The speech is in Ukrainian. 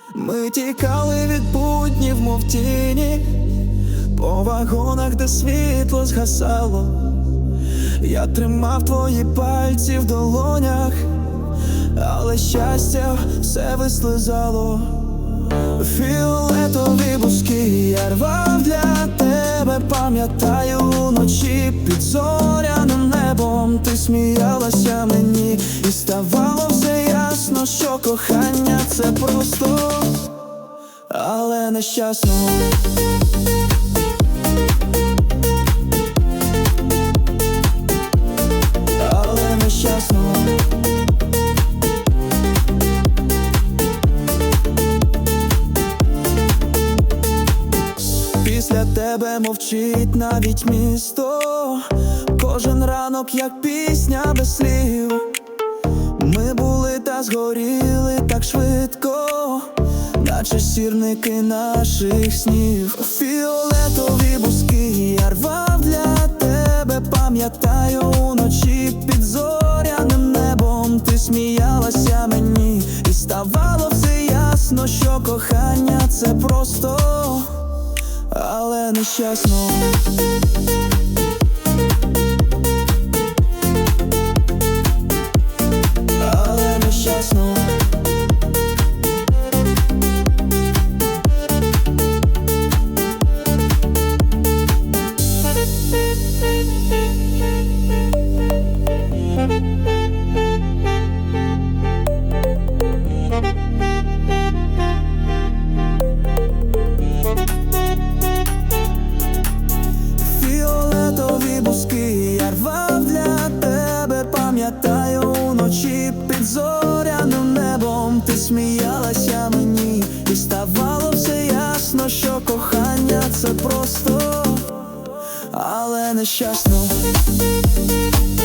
Ми тікали від буднів, мов тіні, по вагонах, де світло згасало. Я тримав твої пальці в долонях, але щастя все вислизало. Фіолетові бузки я рвав для тебе, пам'ятаю вночі під зоряним небом. Ти сміялася мені, і ставало все ясно, що кохання це просто, але нещасно. Але нещасно. Після тебе мовчить навіть місто, кожен ранок як пісня без слів. Ми були та згоріли так швидко, наче сірники наших снів. Фіолетові бузки я рвав для тебе, пам'ятаю вночі під зоряним небом. Ти сміялася мені, і ставало все ясно, що кохання це просто, але нещасно. Але нещасно. Фіолетові бузки я рвав для тебе, пам'ятаю вночі під зоряним небом. Ти сміялася мені, і ставало все ясно, що кохання це просто, але нещасно.